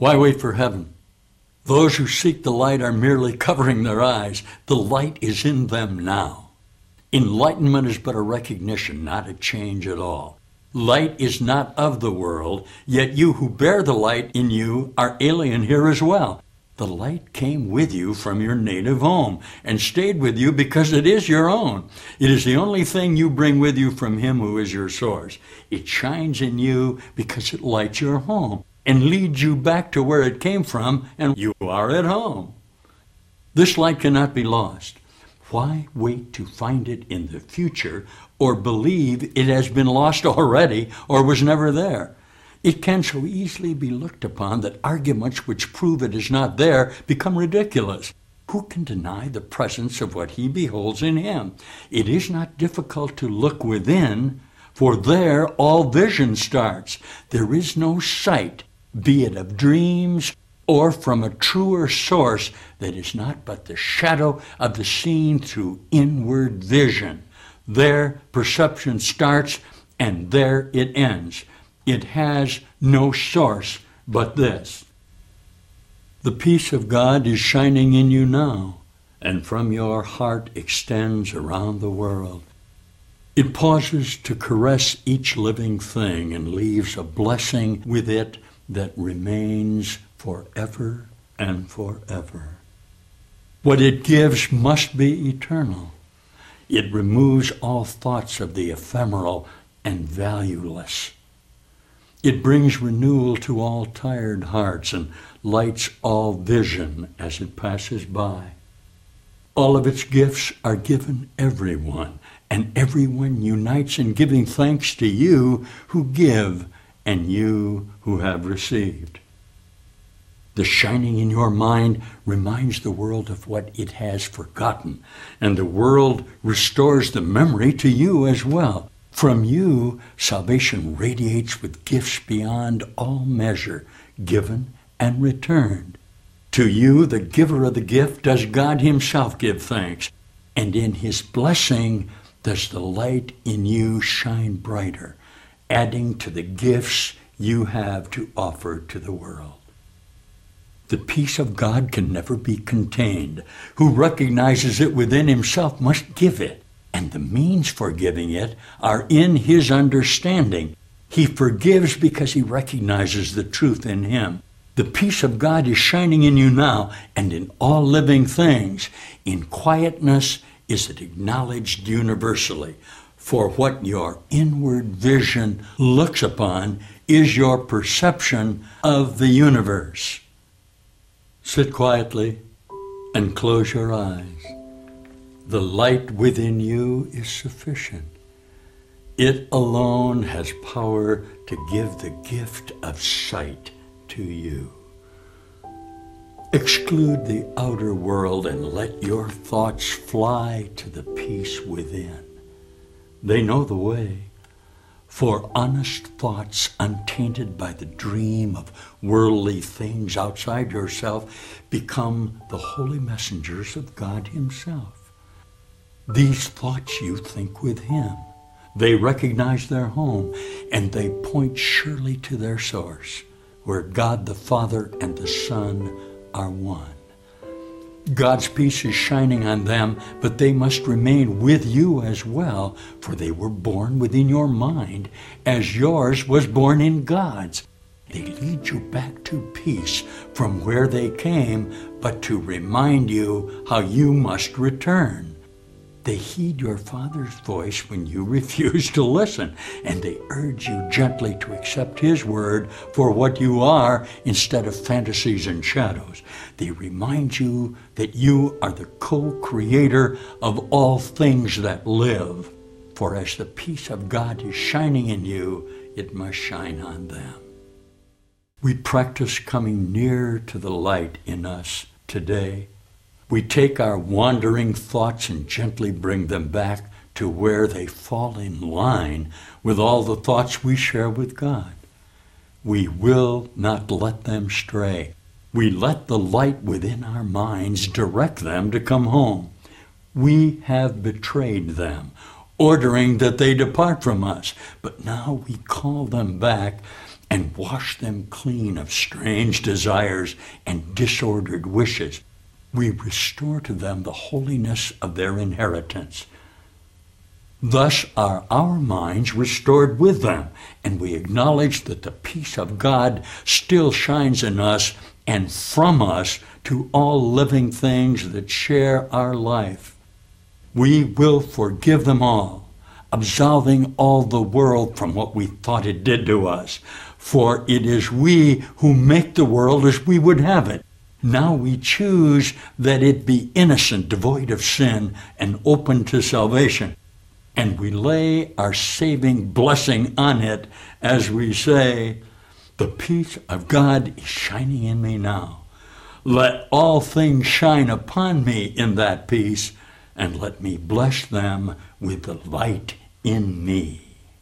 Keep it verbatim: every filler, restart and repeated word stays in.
Why wait for heaven? Those who seek the light are merely covering their eyes. The light is in them now. Enlightenment is but a recognition, not a change at all. Light is not of the world, yet you who bear the light in you are alien here as well. The light came with you from your native home and stayed with you because it is your own. It is the only thing you bring with you from him who is your source. It shines in you because it lights your home and leads you back to where it came from, and you are at home. This light cannot be lost. Why wait to find it in the future or believe it has been lost already or was never there? It can so easily be looked upon that arguments which prove it is not there become ridiculous. Who can deny the presence of what he beholds in him? It is not difficult to look within, for there all vision starts. There is no sight, be it of dreams or from a truer source, that is not but the shadow of the seen through inward vision. There perception starts, and there it ends. It has no source but this. The peace of God is shining in you now, and from your heart extends around the world. It pauses to caress each living thing and leaves a blessing with it that remains forever and forever. What it gives must be eternal. It removes all thoughts of the ephemeral and valueless. It brings renewal to all tired hearts and lights all vision as it passes by. All of its gifts are given everyone, and everyone unites in giving thanks to you who give and you who have received. The shining in your mind reminds the world of what it has forgotten, and the world restores the memory to you as well. From you, salvation radiates with gifts beyond all measure, given and returned. To you, the giver of the gift, does God himself give thanks, and in his blessing does the light in you shine brighter, adding to the gifts you have to offer to the world. The peace of God can never be contained. Who recognizes it within himself must give it. And the means for giving it are in his understanding. He forgives because he recognizes the truth in him. The peace of God is shining in you now and in all living things. In quietness is it acknowledged universally. For what your inward vision looks upon is your perception of the universe. Sit quietly and close your eyes. The light within you is sufficient. It alone has power to give the gift of sight to you. Exclude the outer world and let your thoughts fly to the peace within. They know the way, for honest thoughts untainted by the dream of worldly things outside yourself become the holy messengers of God himself. These thoughts you think with him. They recognize their home, and they point surely to their source, where God the Father and the Son are one. God's peace is shining on them, but they must remain with you as well, for they were born within your mind, as yours was born in God's. They lead you back to peace from where they came, but to remind you how you must return. They heed your Father's voice when you refuse to listen, and they urge you gently to accept his word for what you are instead of fantasies and shadows. They remind you that you are the co-creator of all things that live. For as the peace of God is shining in you, it must shine on them. We practice coming near to the light in us today. We take our wandering thoughts and gently bring them back to where they fall in line with all the thoughts we share with God. We will not let them stray. We let the light within our minds direct them to come home. We have betrayed them, ordering that they depart from us, but now we call them back and wash them clean of strange desires and disordered wishes. We restore to them the holiness of their inheritance. Thus are our minds restored with them, and we acknowledge that the peace of God still shines in us and from us to all living things that share our life. We will forgive them all, absolving all the world from what we thought it did to us. For it is we who make the world as we would have it. Now we choose that it be innocent, devoid of sin, and open to salvation. And we lay our saving blessing on it as we say, the peace of God is shining in me now. Let all things shine upon me in that peace, and let me bless them with the light in me.